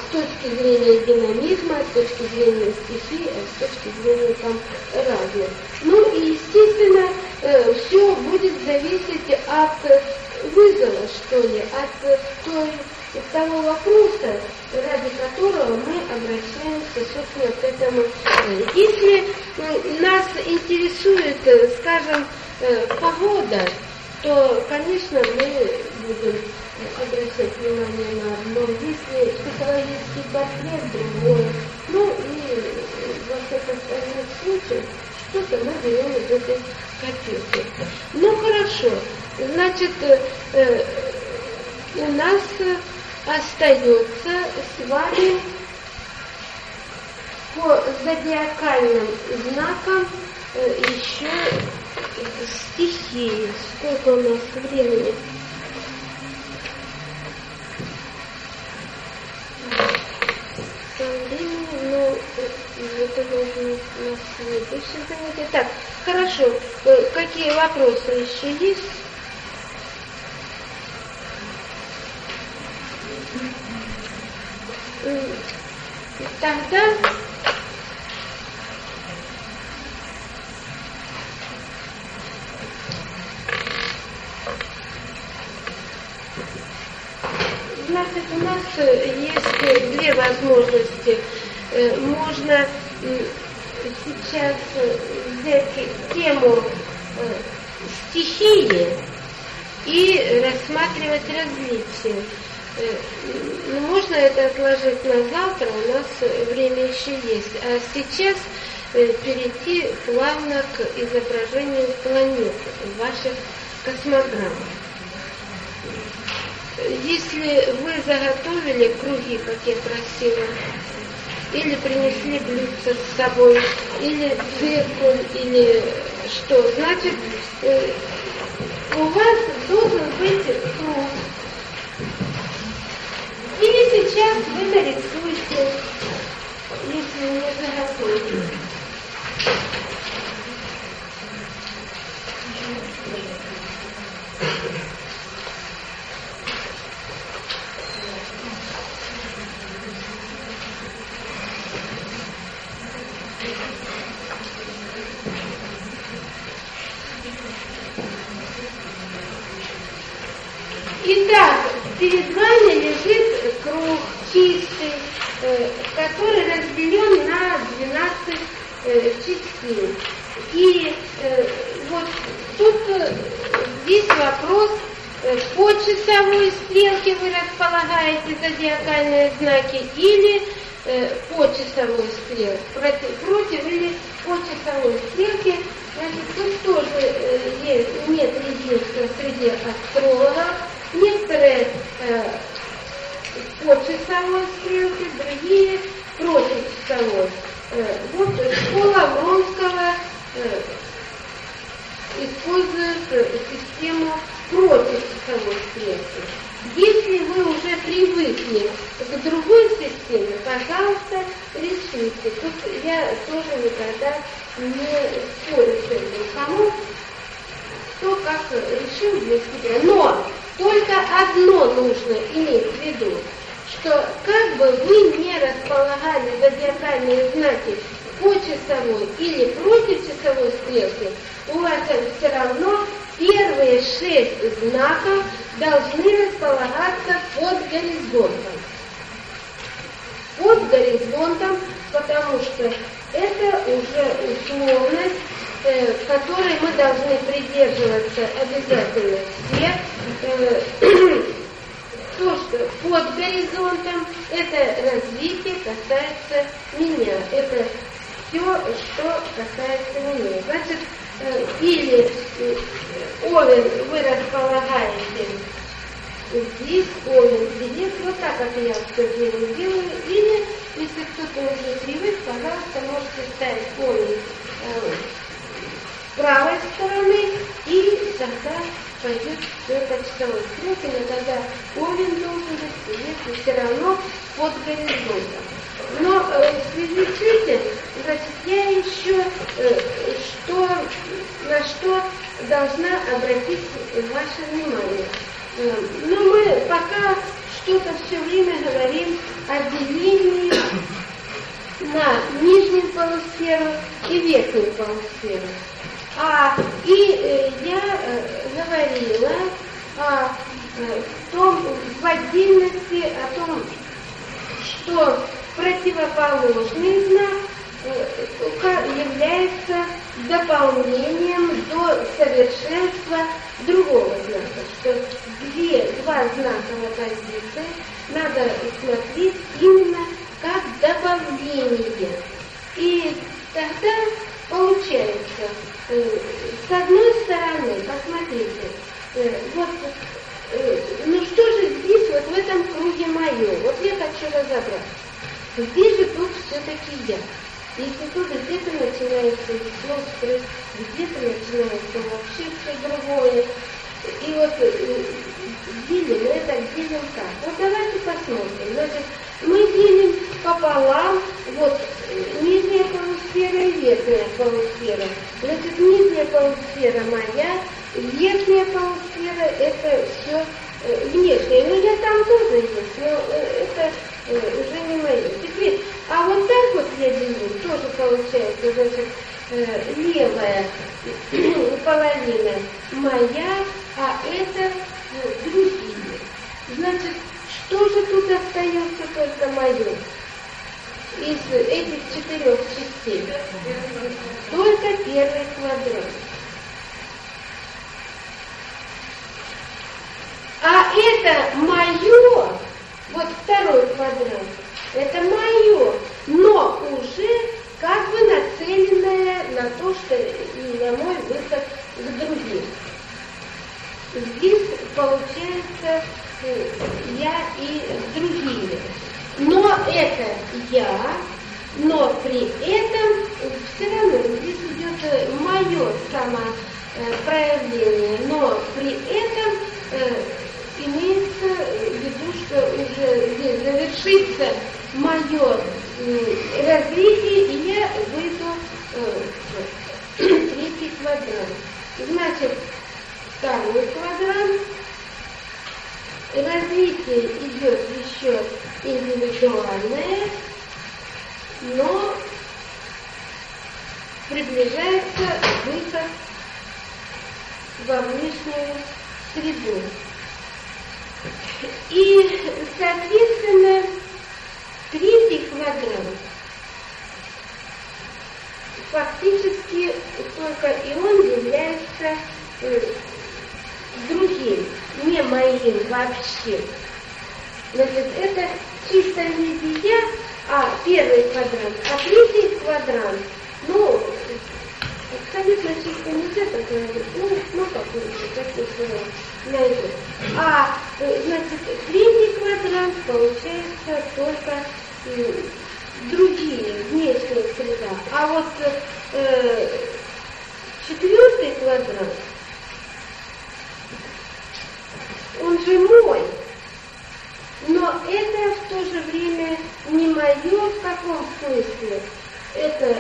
с точки зрения динамизма, с точки зрения стихии, с точки зрения там разных. Ну и, естественно, все будет зависеть от вызова, что ли, от того вопроса, ради которого мы обращаемся, собственно, к этому. Если нас интересует, скажем, погода, то, конечно, мы будем обращать внимание на одно. Если психологический портрет, другое. Ну и во всех остальных случаях что-то мы берем из этой копилки. Ну хорошо, значит, у нас остается с вами по зодиакальным знакам еще стихии. Сколько у нас времени? Ну, это нужно на следующем занятии. Так, хорошо. Какие вопросы еще есть? Тогда значит, у нас есть две возможности. Можно сейчас взять тему стихии и рассматривать различия. Можно это отложить на завтра, у нас время еще есть. А сейчас перейти плавно к изображению планет в ваших космограммах. Если вы заготовили круги, как я просила, или принесли блюдце с собой, или циркуль, или что, значит, у вас должен быть круг. И сейчас вы нарисуете, если не заготовили. Итак, перед вами лежит круг чистый, который разделен на 12 частей. И вот тут здесь вопрос, по часовой стрелке вы располагаете зодиакальные знаки или по часовой стрелке, против или по часовой стрелке. Значит, тут тоже нет единства среди астрологов. Некоторые по часовой стрелке, другие против часовой. Вот школа Вронского использует систему против часовой стрелки. Если вы уже привыкли к другой системе, пожалуйста, решите. Тут я тоже никогда не спорю с этим. Кому кто как решил для себя. Но только одно нужно иметь в виду, что как бы вы не располагали зодиакальные знаки по часовой или против часовой стрелки, у вас все равно первые 6 знаков должны располагаться под горизонтом. Под горизонтом, потому что это уже условность, которой мы должны придерживаться обязательно все. То, что под горизонтом, это развитие касается меня. Это все, что касается меня. Значит, или Овен вы располагаете здесь, Овен здесь, вот так, как я все делаю. Или, если кто-то уже привык, пожалуйста, можете ставить Овен с правой стороны, и тогда пойдет все по часовой стрелке, но тогда Овен должен быть, если все равно под горизонтом. Но в связи с этим, значит, я еще на что должна обратить ваше внимание. Но мы пока что-то все время говорим о делении полусферу и верхнюю полусферу. Я говорила в отдельности о том, что противоположный знак является дополнением до совершенства другого знака, что два знака в оппозиции надо смотреть именно как добавление. И тогда получается, с одной стороны, посмотрите, ну что же здесь, вот в этом круге мое, вот я хочу разобраться. Здесь же тут все-таки я. Если тут где-то начинается сестры, где-то начинается вообще все другое. И вот делим это, делим так. Вот давайте посмотрим. Значит, мы делим пополам, вот нижняя полусфера и верхняя полусфера. Значит, нижняя полусфера моя, верхняя полусфера это все внешнее. Ну я там тоже есть, но это уже не мое. Теперь, а вот так вот я делю, тоже получается, значит, левая половина моя, а это другие. Значит, что же тут остается только мое? Из этих 4 частей. Только первый квадрат. А это мое, вот второй квадрат, это мое, но уже как бы нацеленное на то, что на мой выход к другим. Здесь получается я и другие. Но это я, но при этом все равно здесь идет мое самопроявление, но при этом имеется в виду, что уже здесь завершится мое развитие, и я выйду в третий квадрат. Значит, второй квадрат. Развитие идет еще индивидуальное, но приближается выход во внешнюю среду. И, соответственно, третий квадрат фактически только и он является другим, не моим вообще. Значит, это чисто не я, а первый квадрант, а третий квадрант, ну, абсолютно чисто нельзя так говорить, ну какой-то, найдет. А, значит, третий квадрант получается только другие, внешняя среда. А вот четвертый квадрант, он же мой, но это в то же время не мое в каком смысле. Это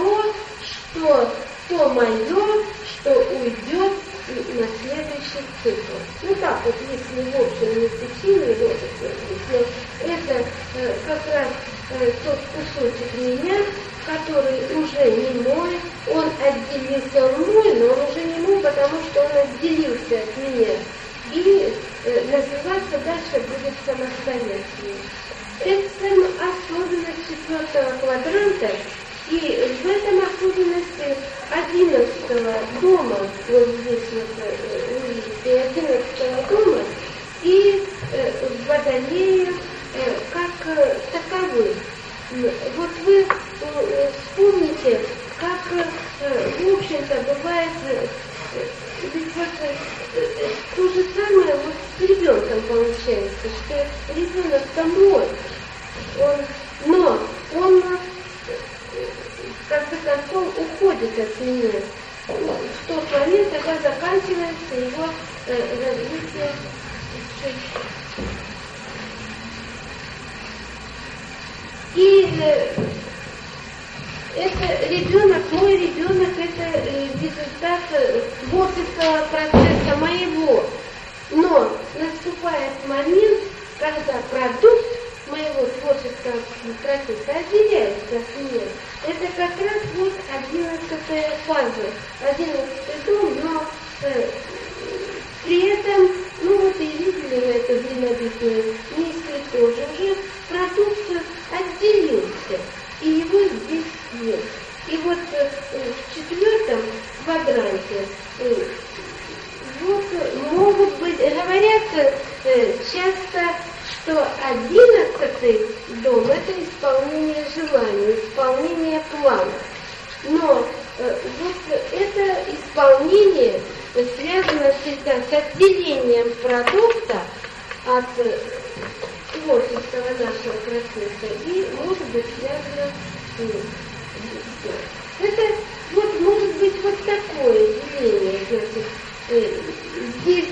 то мое, что уйдет на следующий цикл. Ну так вот, если в общем не течение, но это как раз тот кусочек меня, который уже не мой, он отделился мой, но он уже не мой, потому что он отделился от меня. И развиваться дальше будет самостоятельно. Это особенность четвертого квадранта, и в этом особенности 11 дома, вот здесь вот видите, 11 дома, и Водолея как таковых. Вот вы вспомните, как, в общем-то, бывает, ведь вот то же самое вот с ребенком получается, что ребенок-то мой, но он в конце концов уходит от меня в тот момент, когда заканчивается его развитие жизни. И это ребенок, мой ребенок, это результат творческого процесса моего. Но наступает момент, когда продукт моего творческого проснуться, отделяется от нее. Это как раз вот 11-я фаза, 11-й дом, но при этом, ну вот и видели мы это длиннобитную мысль тоже, уже продукт отделился, и его здесь нет. И вот в 4-м квадранте вот могут быть, говорят часто, что 11-й дом — это исполнение желаний, исполнение плана. Но вот это исполнение связано всегда с отделением продукта от творческого нашего процесса и может быть связано с ним. Это вот может быть вот такое деление. Значит, здесь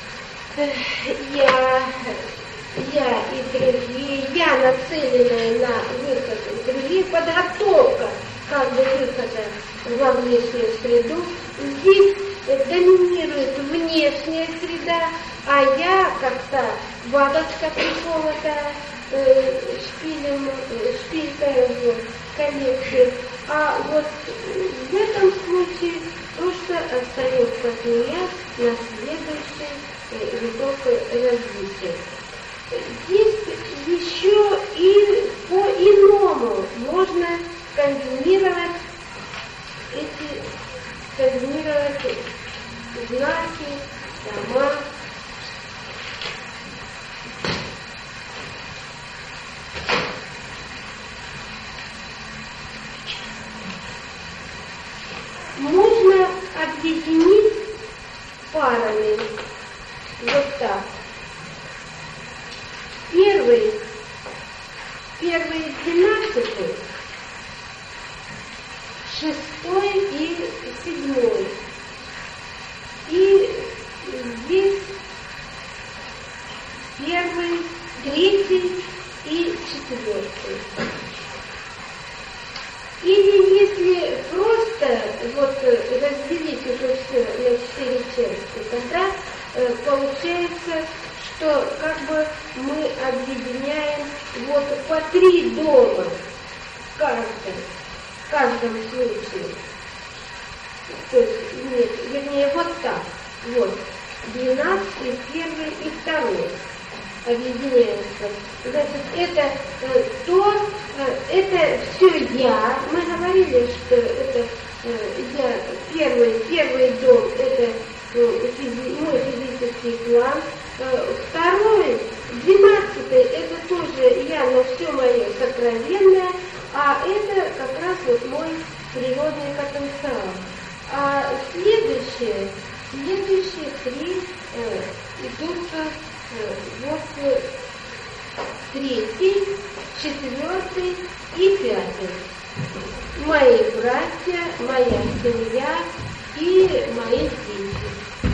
я и другие, я нацеленная на выход из других, подготовка как бы выхода во внешнюю среду. Здесь доминирует внешняя среда, а я как-то бабочка приколота шпилькой в коллекции. А вот в этом случае просто остается от меня на следующий виток развития. Есть еще и по-иному можно комбинировать знаки, дома. Можно объединить парами вот так. Первый 12-й, 6-й и 7-й. И здесь 1-й, 3-й и 4-й. Или если просто вот разделить уже все на 4 части, тогда получается, что как бы мы объединяем вот по 3 дома в каждом случае. То есть, нет, вернее, вот так. Вот. 12-й, 1-й и 2-й объединяются. Значит, это все я. Мы говорили, что это я, первый дом, это мой физический план. 2-й, 12-й, это тоже я, но все мое сокровенное, а это как раз вот мой природный потенциал. А следующие 3 идут вот 3-й, 4-й и 5-й. Мои братья, моя семья и мои дети.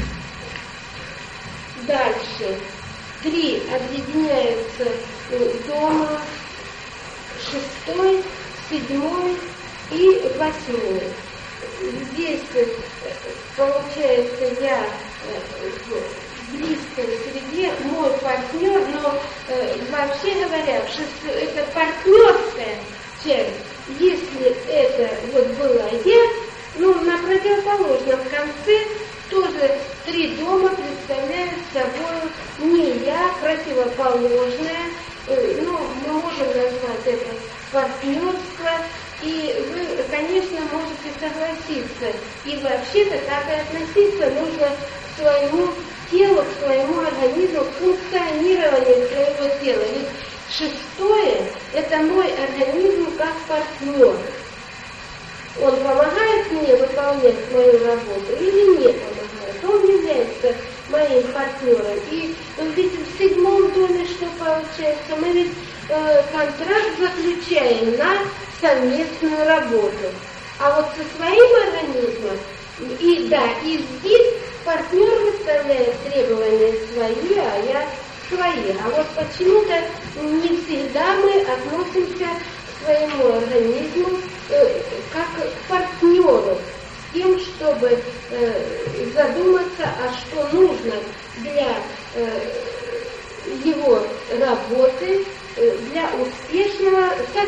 Дальше 3 объединяются дома, 6-й, 7-й и 8-й. Здесь получается я в близкой среде, мой партнер, но вообще говоря, это партнерская часть. Если это вот была я, ну на противоположном конце тоже 3 дома представляют собой не я, противоположное, ну мы можем назвать это партнерство. И вы, конечно, можете согласиться. И вообще-то так и относиться нужно к своему телу, к своему организму, к функционированию своего тела. Ведь 6-е – это мой организм как партнер. Он помогает мне выполнять мою работу или не помогает? Он является моим партнером. И ведь в 7-м доме что получается? Мы ведь контракт заключаем на совместную работу. А вот со своим организмом, и здесь партнер выставляет требования свои, а я свои. А вот почему-то не всегда мы относимся к своему организму как к партнеру, с тем, чтобы задуматься, а что нужно для его работы, для успешного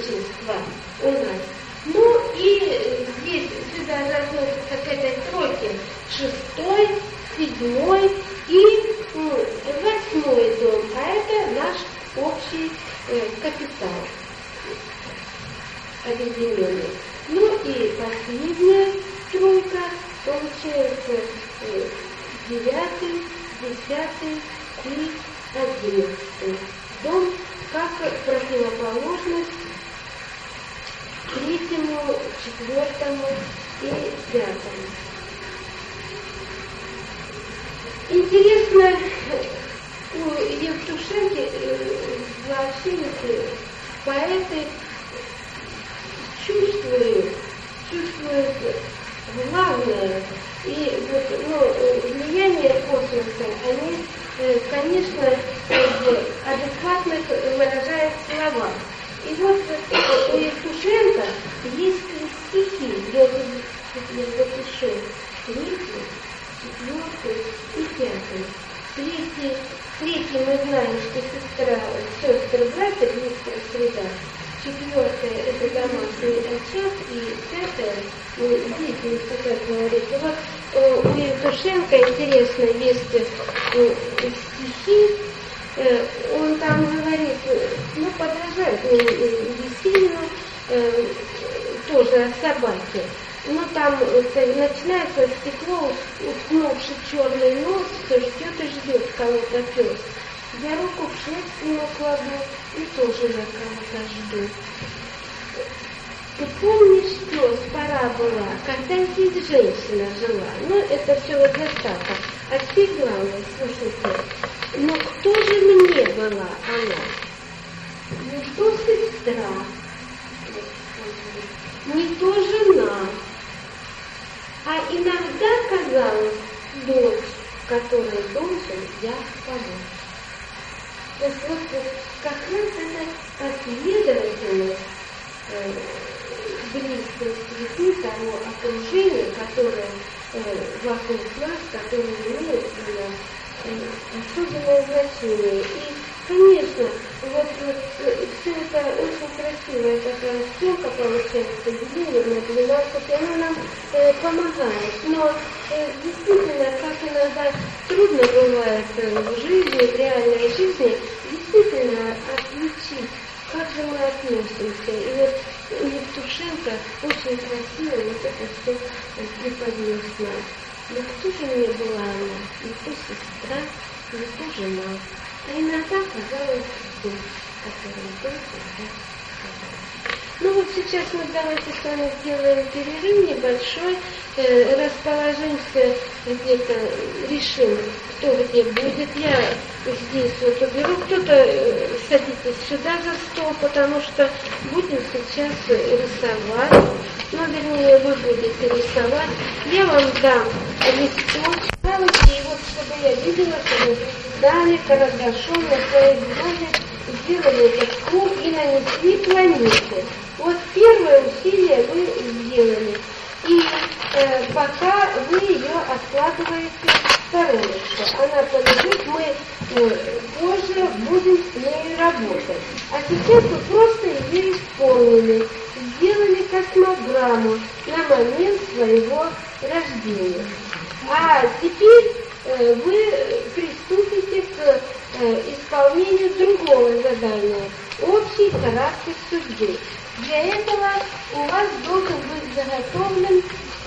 величества у нас. Ну и здесь сюда же относятся к этой тройке 6-й, 7-й и 8-й дом, а это наш общий капитал объединенный. Ну и последняя тройка получается 9-й, 10-й и 11-й дом как противоположность 3-му, 4-му и 5-му. Интересно, у Евтушенки вообще поэты чувствуют главное. И вот, влияние космоса, они, конечно, адекватно выражают слова. И вот у Евтушенко есть стихи, вот еще 3-й, 4-й и 5-й. Третий мы знаем, что сестры братья, близкая среда. 4-е это домашний очаг, и 5-е деятельность, как говорится. Вот у Евтушенко интересно есть стихи. Он там говорит, подражает Есенину, тоже о собаке. Но там начинается стекло, уткнувший черный нос, все ждет и ждет кого-то пес. Я руку в шерсть ему кладу и тоже на кого-то жду. Ты помнишь, пес, пора была, когда здесь женщина жила? Это все вот заставка. А теперь главное, слушайте, но кто же мне была она? Не то сестра, не то жена, а иногда казалась дочь, которой должен я помочь. То есть вот как раз это последовательность близкой среды, того окружения, которое вокруг нас, которое имеет для нас особенное значение. И, конечно, вот все это очень красивая такая съемка получается, деление на 12, она нам помогает. Но действительно, как иногда трудно бывает в жизни, в реальной жизни, действительно отличить, как же мы относимся. И вот Евтушенко очень красиво вот это все преподнес нам. Но кто же мне была она? Не то сестра, не то жена. А иногда казалось дочь, которая должен я сказать. Ну вот сейчас мы давайте с вами сделаем перерыв небольшой, расположимся где-то, решим, кто где будет. Я здесь вот уберу, кто-то садитесь сюда за стол, потому что будем сейчас рисовать. Ну, вернее, вы будете рисовать. Я вам дам листочек, и вот чтобы я видела, что вы дали карандашом на своей бумаге, сделали этот круг и нанесли планеты. Вот первое усилие вы сделали. И пока вы ее откладываете в стороночку. Она полежит, мы позже будем с ней работать. А сейчас вы просто ее исполнили. Сделали космограмму на момент своего рождения. А теперь вы приступите к исполнению другого задания – общий характер судьбы. Для этого у вас должен быть заготовлен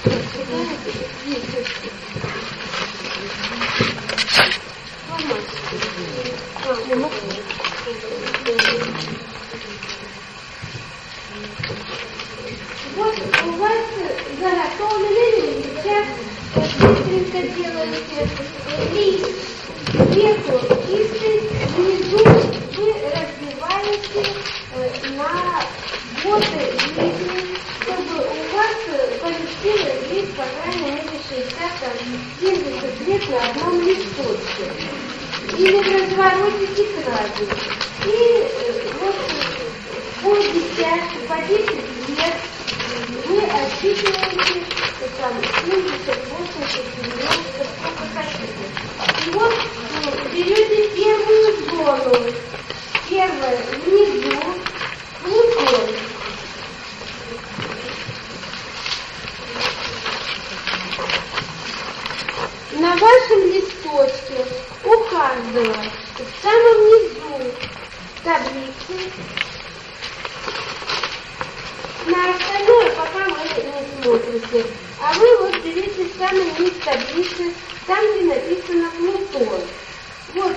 вот у вас заготовлены сейчас быстренько делаете лист сверху чистый, внизу вы разбиваете на годы жизни, чтобы у вас поместилось здесь, по крайней мере, 60-70 лет на одном листочке. Или в развороте тетради. И вот по 10 лет вы отсчитываете там 70, 80, 90, сколько хотите. И вот берете первую зону. Первая внизу, Плутон. На остальное пока вы не смотрите. А вы вот берите самый низ таблицы, там, где написано Плутон. Вот,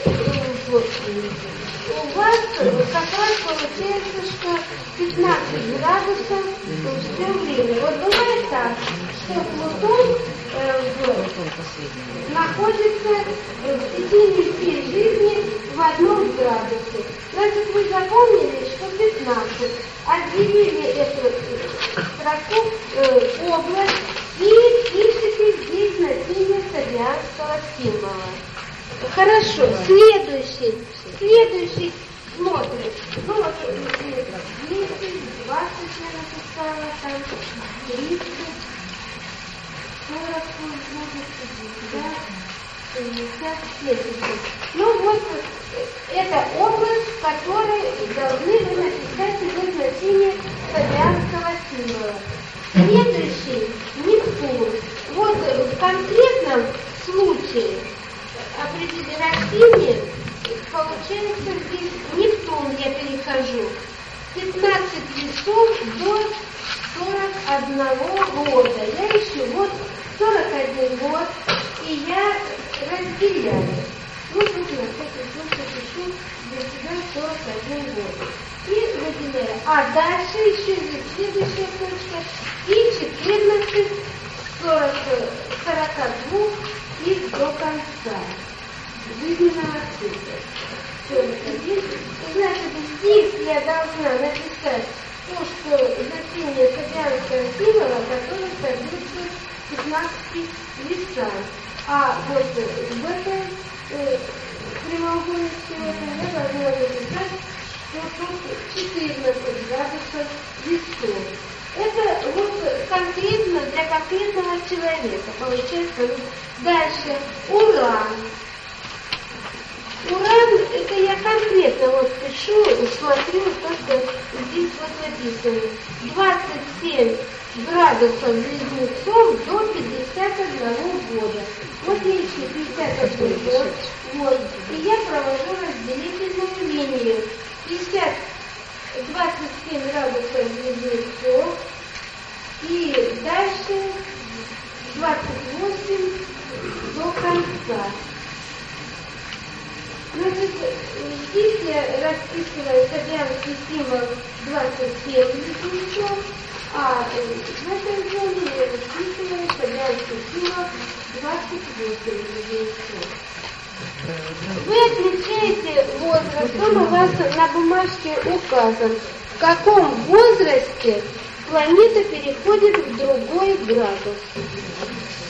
у вас как раз получается, что 15 градусов все время. Вот бывает так, что Плутон находится в течение всей жизни в одном градусе. Значит, вы запомнили, что 15. Отделили эту строку область и пишите здесь значение зодиакского символа. Хорошо, следующий смотрим. Ну вот 10, 20 я написала, там 30, 40 будет, 50, 70. Ну вот, это область, в которой должны вы написать уже значение зодиакского символа. Следующий Нептун. Вот в конкретном случае растение, получается здесь Нептун, я перехожу, 15 весов до 41 года. Я ищу вот 41 год, и я разделяю. Ну, тут на всякий случай пишу для себя 41 год. И выделяю. А дальше еще здесь следующая точка. И 14 42 и до конца жизненного цикла. Все это есть. Значит, здесь я должна написать то, что значение зодиакского символа, который соответствует 15 весам. А вот в этой прямоугольности я должна написать, что тут 14 градусов весов. Это вот конкретно для конкретного человека получается. Дальше Уран. Уран, это я конкретно вот пишу, смотрю, то, что здесь вот написано. 27 градусов близнецов до 51 года. Вот я ищу 51 год. Вот. И я провожу разделительную линию. 27 градусов близнецов. И дальше 28 до конца. Значит, здесь я расписываю зодиакский символ 27 близнецов, а в этой зоне я расписываю зодиакский символ 28 близнецов. Вы отмечаете возраст, он у вас на бумажке указан, в каком возрасте планета переходит в другой градус.